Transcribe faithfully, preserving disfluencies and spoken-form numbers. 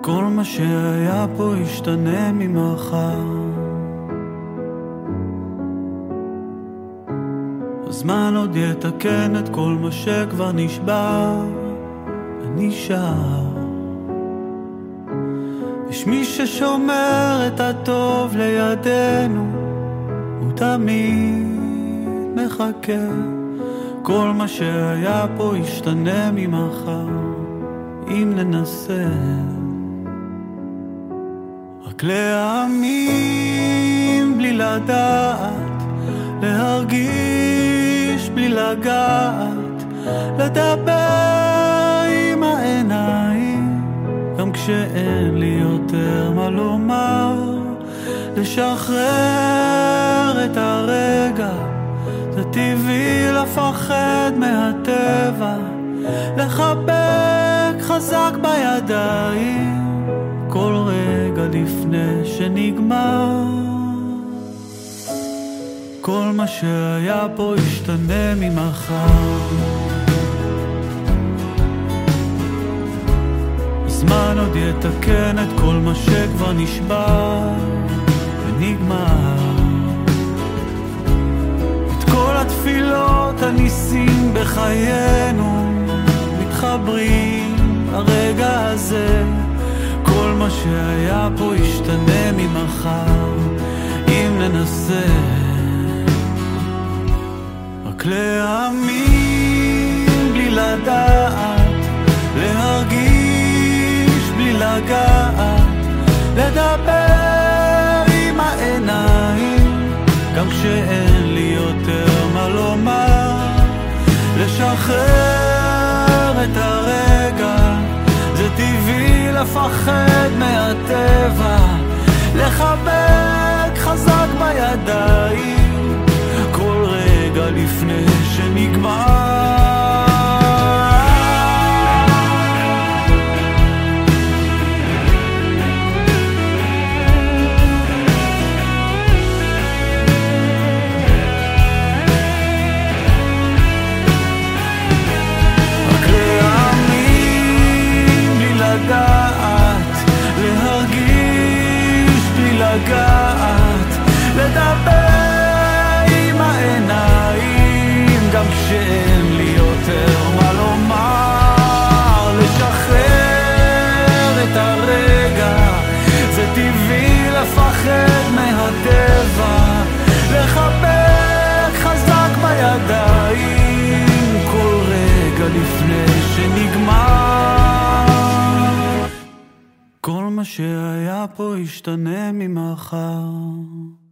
כל מה שהיה פה ישתנה ממחר. הזמן עוד יתקן את כל מה שכבר נשבר ונשאר. יש מי ששומר את הטוב לידינו, הוא תמיד מחכה. כל מה שהיה פה ישתנה ממחר אם ננסה רק להאמין בלי לדעת, להרגיש בלי לגעת, לדבר עם העיניים גם כשאין לי יותר מה לומר, לשחרר את הרגע, זה טבעי לפחד מהטבע, לחבק חזק בידיים כל רגע לפני שנגמר. כל מה שהיה פה ישתנה ממחר. הזמן עוד יתקן את כל מה שכבר נשבר ונגמר. את כל התפילות הניסים בחיינו מתחברים הרגע הזה. כל מה שהיה פה ישתנה ממחר אם ננסה רק להאמין בלי לדעת, להרגיש בלי לגעת, לדבר עם העיניים גם כשאין לי יותר מה לומר, לשחרר את הרגע, זה טבעי לפחד מהטבע, לחבק חזק בידיים כל רגע לפני שנגמר. לגעת, לדבר עם העיניים גם כשאין לי יותר מה לומר, לשחרר את הרגע, זה טבעי לפחד מהטבע, לחבק חזק בידיים כל רגע לפני שנגמר. כל מה שהיה פה ישתנה ממחר.